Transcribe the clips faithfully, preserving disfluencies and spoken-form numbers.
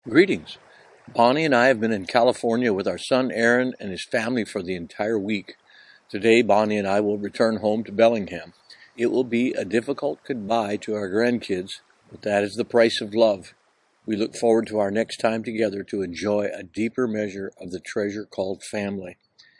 Greetings. Bonnie and I have been in California with our son Aaron and his family for the entire week. Today, Bonnie and I will return home to Bellingham. It will be a difficult goodbye to our grandkids, but that is the price of love. We look forward to our next time together to enjoy a deeper measure of the treasure called family.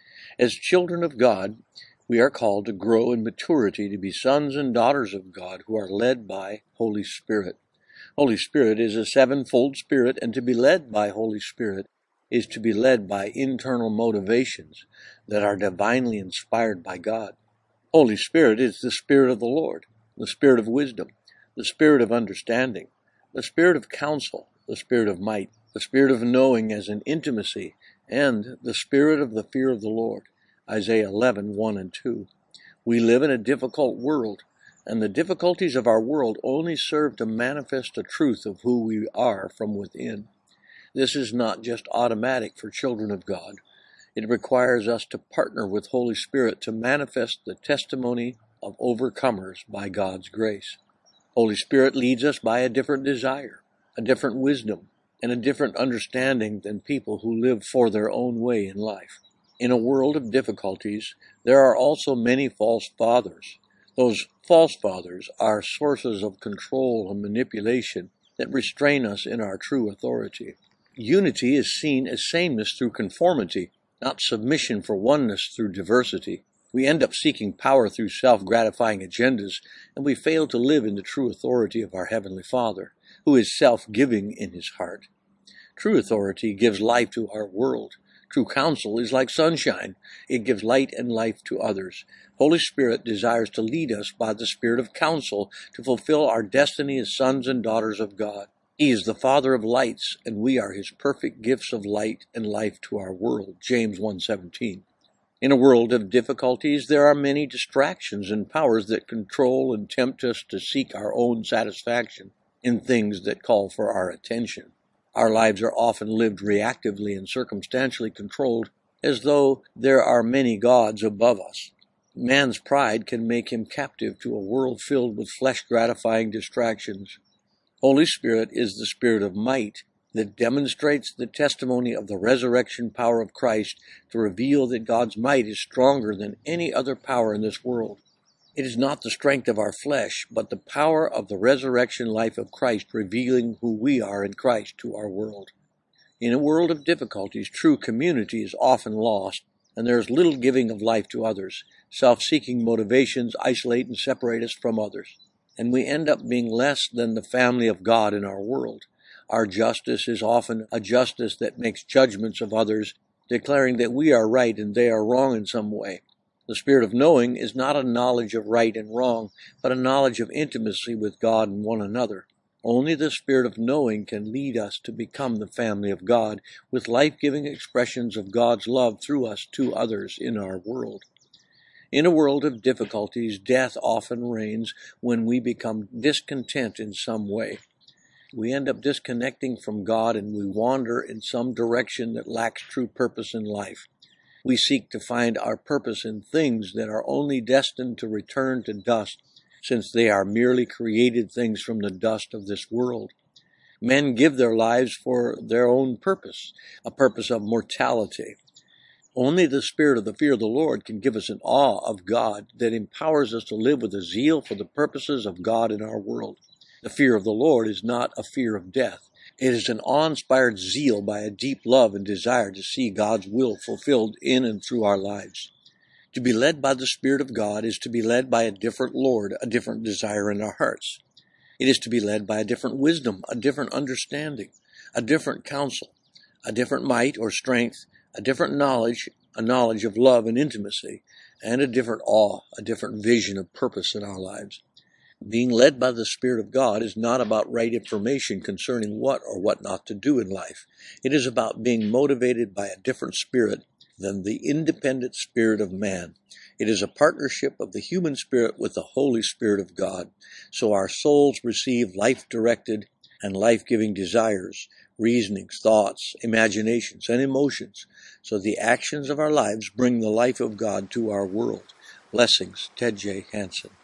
As children of God, we are called to grow in maturity to be sons and daughters of God who are led by Holy Spirit. Holy Spirit is a sevenfold spirit, and to be led by Holy Spirit is to be led by internal motivations that are divinely inspired by God. Holy Spirit is the Spirit of the Lord, the Spirit of wisdom, the Spirit of understanding, the Spirit of counsel, the Spirit of might, the Spirit of knowing as an intimacy, and the Spirit of the fear of the Lord. Isaiah eleven, one and two. We live in a difficult world, and the difficulties of our world only serve to manifest the truth of who we are from within. This is not just automatic for children of God. It requires us to partner with Holy Spirit to manifest the testimony of overcomers by God's grace. Holy Spirit leads us by a different desire, a different wisdom, and a different understanding than people who live for their own way in life. In a world of difficulties, there are also many false fathers. Those false fathers are sources of control and manipulation that restrain us in our true authority. Unity is seen as sameness through conformity, not submission for oneness through diversity. We end up seeking power through self-gratifying agendas, and we fail to live in the true authority of our Heavenly Father, who is self-giving in His heart. True authority gives life to our world. True counsel is like sunshine. It gives light and life to others. Holy Spirit desires to lead us by the Spirit of counsel to fulfill our destiny as sons and daughters of God. He is the Father of lights, and we are His perfect gifts of light and life to our world. James one seventeen. In a world of difficulties, there are many distractions and powers that control and tempt us to seek our own satisfaction in things that call for our attention. Our lives are often lived reactively and circumstantially controlled, as though there are many gods above us. Man's pride can make him captive to a world filled with flesh-gratifying distractions. Holy Spirit is the Spirit of might that demonstrates the testimony of the resurrection power of Christ to reveal that God's might is stronger than any other power in this world. It is not the strength of our flesh, but the power of the resurrection life of Christ revealing who we are in Christ to our world. In a world of difficulties, true community is often lost, and there is little giving of life to others. Self-seeking motivations isolate and separate us from others, and we end up being less than the family of God in our world. Our justice is often a justice that makes judgments of others, declaring that we are right and they are wrong in some way. The Spirit of knowing is not a knowledge of right and wrong, but a knowledge of intimacy with God and one another. Only the Spirit of knowing can lead us to become the family of God, with life-giving expressions of God's love through us to others in our world. In a world of difficulties, death often reigns when we become discontent in some way. We end up disconnecting from God, and we wander in some direction that lacks true purpose in life. We seek to find our purpose in things that are only destined to return to dust, since they are merely created things from the dust of this world. Men give their lives for their own purpose, a purpose of mortality. Only the Spirit of the fear of the Lord can give us an awe of God that empowers us to live with a zeal for the purposes of God in our world. The fear of the Lord is not a fear of death. It is an awe-inspired zeal by a deep love and desire to see God's will fulfilled in and through our lives. To be led by the Spirit of God is to be led by a different Lord, a different desire in our hearts. It is to be led by a different wisdom, a different understanding, a different counsel, a different might or strength, a different knowledge, a knowledge of love and intimacy, and a different awe, a different vision of purpose in our lives. Being led by the Spirit of God is not about right information concerning what or what not to do in life. It is about being motivated by a different spirit than the independent spirit of man. It is a partnership of the human spirit with the Holy Spirit of God, so our souls receive life-directed and life-giving desires, reasonings, thoughts, imaginations, and emotions, so the actions of our lives bring the life of God to our world. Blessings, Ted J. Hansen.